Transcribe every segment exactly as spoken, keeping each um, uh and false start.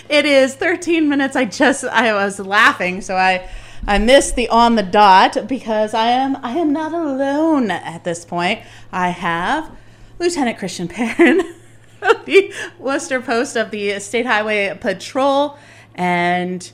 It is thirteen minutes. I just, I was laughing, so I, I missed the on the dot because I am, I am not alone at this point. I have Lieutenant Christian Perrin of the Worcester Post of the State Highway Patrol, and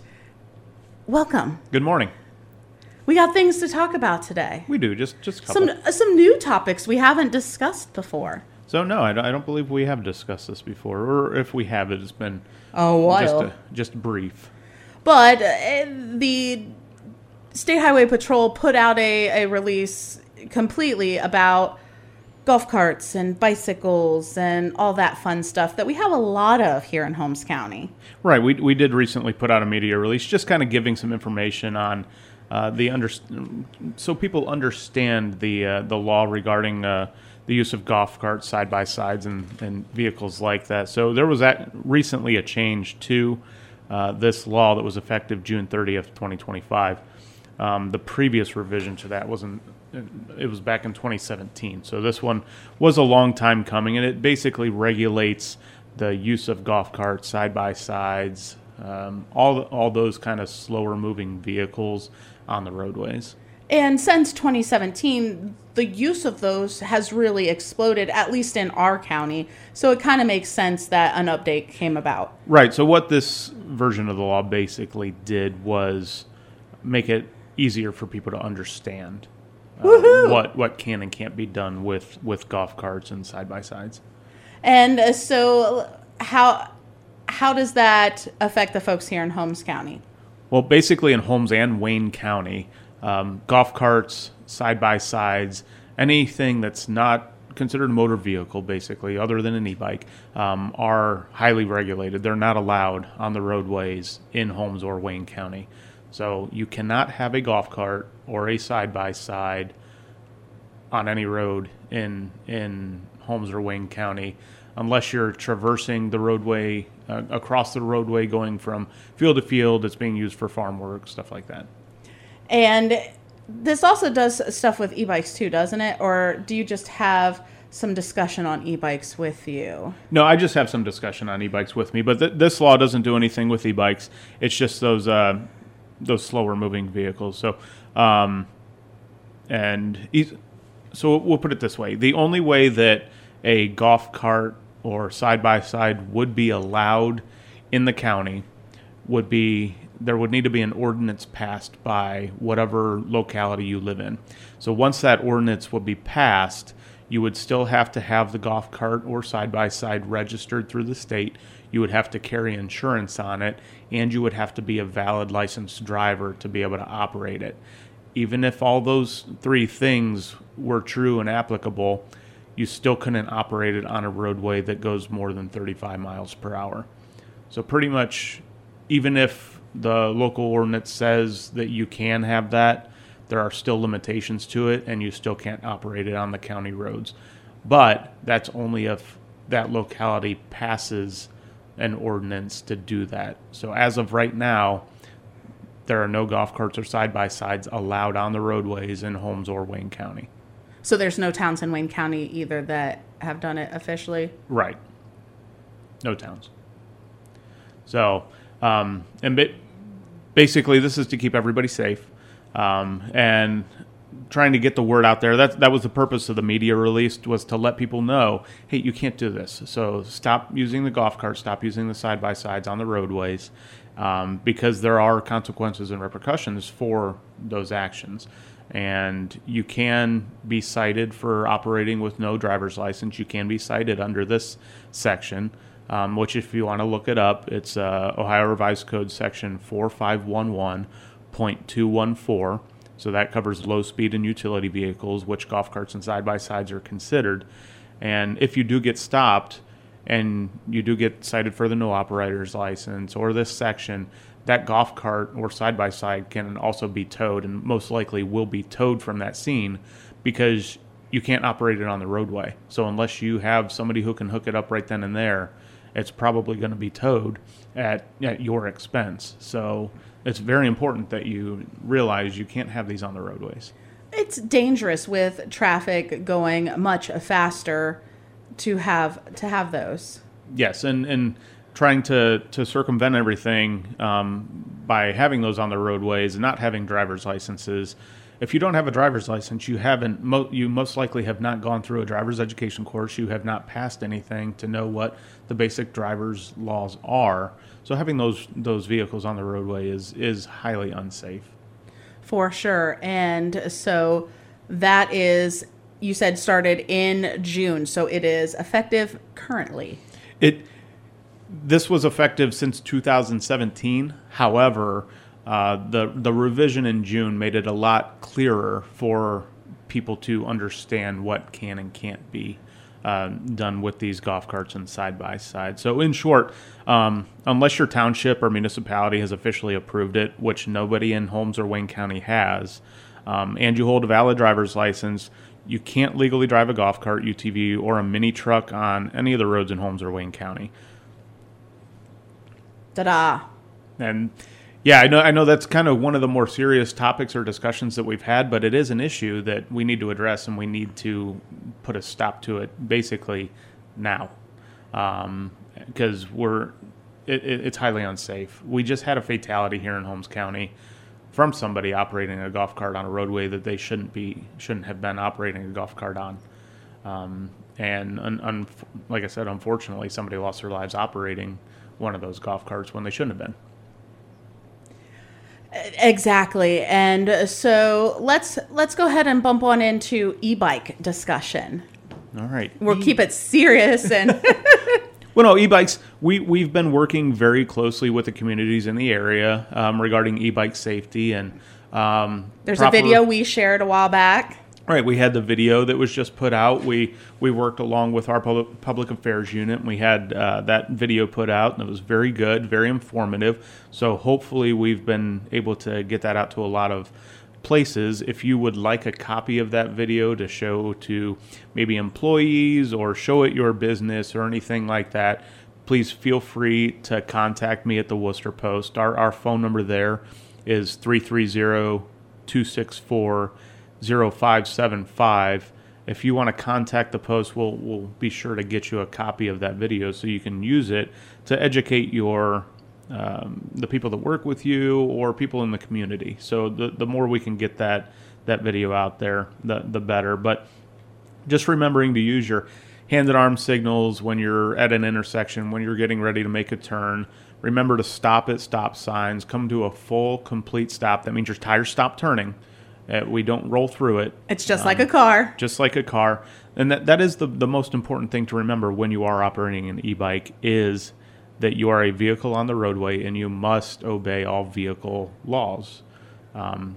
welcome. Good morning. We got things to talk about today. We do, just just a couple. Some some new topics we haven't discussed before. So no, I don't, I don't believe we have discussed this before, or if we have, it's been a while, just, a, just brief. But uh, the State Highway Patrol put out a, a release completely about golf carts and bicycles and all that fun stuff that we have a lot of here in Holmes County. Right, we we did recently put out a media release, just kind of giving some information on uh, the under, so people understand the uh, the law regarding Uh, the use of golf carts, side-by-sides, and, and vehicles like that. So there was that recently a change to uh, this law that was effective June thirtieth, twenty twenty-five. Um, the previous revision to that wasn't, it was back in twenty seventeen. So this one was a long time coming, and it basically regulates the use of golf carts, side-by-sides, um, all, all those kind of slower-moving vehicles on the roadways. And since twenty seventeen, the use of those has really exploded, at least in our county. So it kind of makes sense that an update came about. Right. So what this version of the law basically did was make it easier for people to understand uh, what what can and can't be done with, with golf carts and side-by-sides. And uh, so how how does that affect the folks here in Holmes County? Well, basically in Holmes and Wayne County, Um, golf carts, side-by-sides, anything that's not considered a motor vehicle, basically, other than an e-bike, um, are highly regulated. They're not allowed on the roadways in Holmes or Wayne County. So you cannot have a golf cart or a side-by-side on any road in in Holmes or Wayne County unless you're traversing the roadway, uh, across the roadway, going from field to field. It's being used for farm work, stuff like that. And this also does stuff with e-bikes too, doesn't it? Or do you just have some discussion on e-bikes with you? No, I just have some discussion on e-bikes with me, but th- this law doesn't do anything with e-bikes. It's just those uh, those slower moving vehicles. So, um, and e- so we'll put it this way: the only way that a golf cart or side by side would be allowed in the county would be there would need to be an ordinance passed by whatever locality you live in. So once that ordinance would be passed, you would still have to have the golf cart or side-by-side registered through the state. You would have to carry insurance on it, and you would have to be a valid licensed driver to be able to operate it. Even if all those three things were true and applicable, you still couldn't operate it on a roadway that goes more than thirty-five miles per hour. So pretty much, even if the local ordinance says that you can have that, there are still limitations to it, and you still can't operate it on the county roads. But that's only if that locality passes an ordinance to do that. So as of right now, there are no golf carts or side-by-sides allowed on the roadways in Holmes or Wayne County. So there's no towns in Wayne County either that have done it officially? Right. No towns. So, um, and ba- basically this is to keep everybody safe. Um, and trying to get the word out there. That that was the purpose of the media release, was to let people know, hey, you can't do this. So stop using the golf cart, stop using the side-by-sides on the roadways, um, because there are consequences and repercussions for those actions. And you can be cited for operating with no driver's license. You can be cited under this section, um, which if you want to look it up, it's uh, Ohio Revised Code section four five one one point two one four. So that covers low speed and utility vehicles, which golf carts and side-by-sides are considered. And if you do get stopped and you do get cited for the no operator's license or this section, that golf cart or side-by-side can also be towed, and most likely will be towed from that scene, because you can't operate it on the roadway. So unless you have somebody who can hook it up right then and there, it's probably going to be towed at, at your expense. So it's very important that you realize you can't have these on the roadways. It's dangerous with traffic going much faster to have to have those. Yes, and, and trying to, to circumvent everything um, by having those on the roadways and not having driver's licenses. If you don't have a driver's license, you haven't. Mo- you most likely have not gone through a driver's education course. You have not passed anything to know what the basic driver's laws are. So having those those vehicles on the roadway is is highly unsafe. For sure. And so that is, you said, started in June. So it is effective currently. It this was effective since two thousand seventeen. However, Uh, the the revision in June made it a lot clearer for people to understand what can and can't be uh, done with these golf carts and side by side. So in short, um, unless your township or municipality has officially approved it, which nobody in Holmes or Wayne County has, um, and you hold a valid driver's license, you can't legally drive a golf cart, U T V, or a mini truck on any of the roads in Holmes or Wayne County. Ta-da. And yeah, I know I know that's kind of one of the more serious topics or discussions that we've had, but it is an issue that we need to address, and we need to put a stop to it basically now, um, because we're it, it, it's highly unsafe. We just had a fatality here in Holmes County from somebody operating a golf cart on a roadway that they shouldn't be shouldn't have been operating a golf cart on, um, and un, un, like I said, unfortunately, somebody lost their lives operating one of those golf carts when they shouldn't have been. Exactly. And so let's let's go ahead and bump on into e-bike discussion. All right. We'll e- keep it serious and Well, no, e-bikes, we, we've been working very closely with the communities in the area um, regarding e-bike safety. And um, there's proper, a video we shared a while back. Right. We had the video that was just put out. We we worked along with our public, public affairs unit. And we had uh, that video put out, and it was very good, very informative. So hopefully we've been able to get that out to a lot of places. If you would like a copy of that video to show to maybe employees or show at your business or anything like that, please feel free to contact me at the Worcester Post. Our, our phone number there is three three zero, two six four, zero five seven five. If you want to contact the Post, we'll, we'll be sure to get you a copy of that video so you can use it to educate your Um, the people that work with you or people in the community. So the the more we can get that that video out there, the the better. But just remembering to use your hand and arm signals when you're at an intersection, when you're getting ready to make a turn. Remember to stop at stop signs. Come to a full, complete stop. That means your tires stop turning. Uh, we don't roll through it. It's just um, like a car. Just like a car. And that that is the, the most important thing to remember when you are operating an e-bike is that you are a vehicle on the roadway and you must obey all vehicle laws. Um,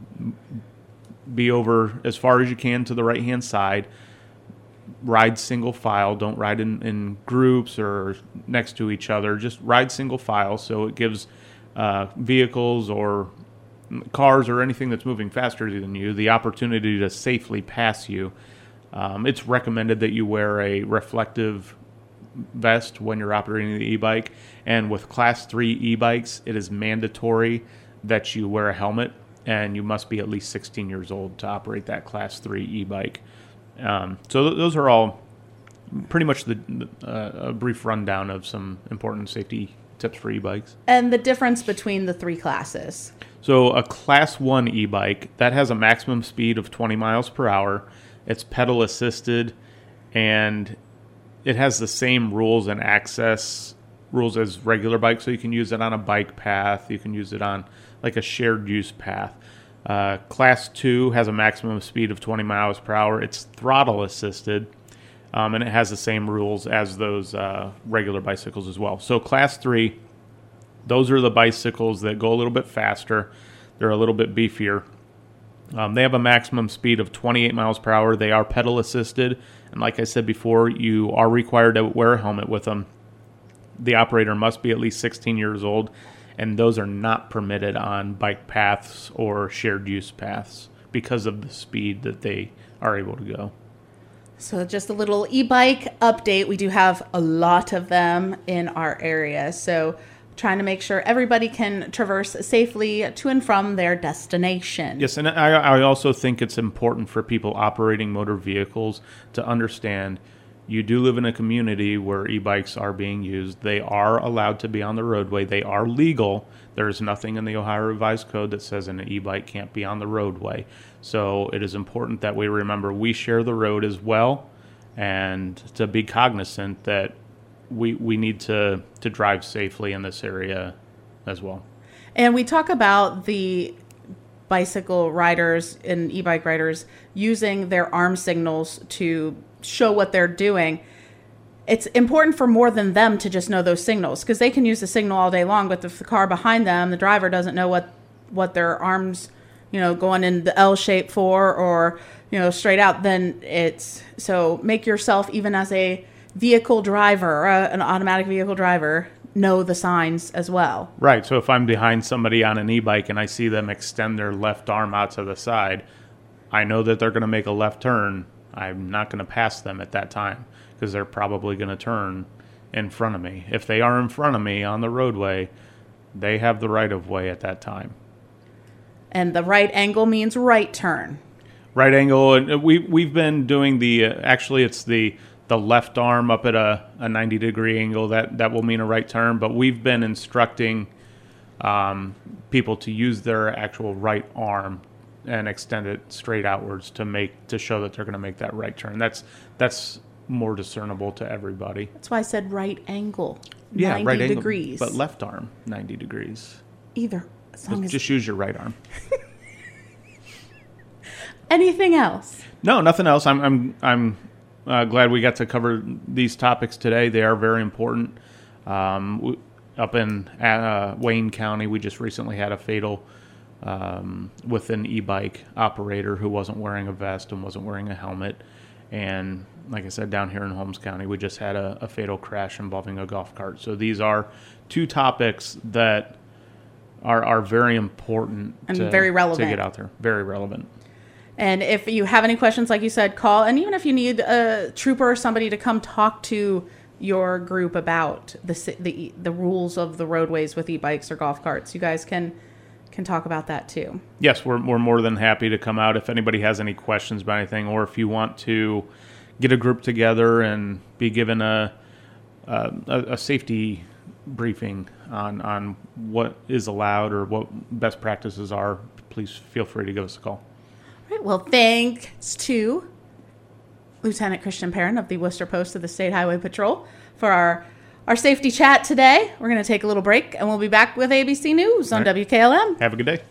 be over as far as you can to the right-hand side. Ride single file. Don't ride in, in groups or next to each other. Just ride single file so it gives uh, vehicles or cars or anything that's moving faster than you the opportunity to safely pass you. Um, it's recommended that you wear a reflective vest when you're operating the e-bike, and with class three e-bikes it is mandatory that you wear a helmet, and you must be at least sixteen years old to operate that class three e-bike. Um, so th- those are all pretty much the uh, a brief rundown of some important safety tips for e-bikes. And the difference between the three classes. So a class one e-bike that has a maximum speed of twenty miles per hour. It's pedal assisted, and it has the same rules and access rules as regular bikes, so you can use it on a bike path. You can use it on like a shared use path. Uh, class two has a maximum speed of twenty miles per hour. It's throttle assisted, um, and it has the same rules as those uh, regular bicycles as well. So class three, those are the bicycles that go a little bit faster. They're a little bit beefier. Um, they have a maximum speed of twenty-eight miles per hour. They are pedal assisted. And like I said before, you are required to wear a helmet with them. The operator must be at least sixteen years old, and those are not permitted on bike paths or shared use paths because of the speed that they are able to go. So just a little e-bike update. We do have a lot of them in our area. So trying to make sure everybody can traverse safely to and from their destination. Yes, and I, I also think it's important for people operating motor vehicles to understand you do live in a community where e-bikes are being used. They are allowed to be on the roadway. They are legal. There is nothing in the Ohio Revised Code that says an e-bike can't be on the roadway. So it is important that we remember we share the road as well, and to be cognizant that we we need to, to drive safely in this area as well. And we talk about the bicycle riders and e-bike riders using their arm signals to show what they're doing. It's important for more than them to just know those signals, because they can use the signal all day long, but if the car behind them, the driver doesn't know what what their arms, you know, going in the L shape for, or, you know, straight out, then it's, so make yourself, even as a vehicle driver, uh, an automatic vehicle driver, know the signs as well. Right. So if I'm behind somebody on an e-bike and I see them extend their left arm out to the side, I know that they're going to make a left turn. I'm not going to pass them at that time, because they're probably going to turn in front of me. If they are in front of me on the roadway, they have the right of way at that time. And the right angle means right turn. Right angle, and we we've been doing the uh, actually it's the the left arm up at a, a ninety degree angle. That that will mean a right turn. But we've been instructing um, people to use their actual right arm and extend it straight outwards to make to show that they're going to make that right turn. That's that's more discernible to everybody. That's why I said right angle. Yeah, ninety right angle, degrees. but left arm ninety degrees. Either. As long Just, as just use your right arm. Anything else? No, nothing else. I'm I'm I'm uh, glad we got to cover these topics today. They are very important. Um, w- up in uh, Wayne County, we just recently had a fatal um, with an e-bike operator who wasn't wearing a vest and wasn't wearing a helmet. And like I said, down here in Holmes County, we just had a, a fatal crash involving a golf cart. So these are two topics that are are very important And to, very relevant. to get out there. Very relevant. And if you have any questions, like you said, call. And even if you need a trooper or somebody to come talk to your group about the the the rules of the roadways with e-bikes or golf carts, you guys can can talk about that too. Yes, we're we're more than happy to come out if anybody has any questions about anything, or if you want to get a group together and be given a a, a safety briefing on on what is allowed or what best practices are, please feel free to give us a call. All right. Well, thanks to Lieutenant Christian Perrin of the Worcester Post of the State Highway Patrol for our our safety chat today. We're going to take a little break, and we'll be back with A B C News on All right. W K L M. Have a good day.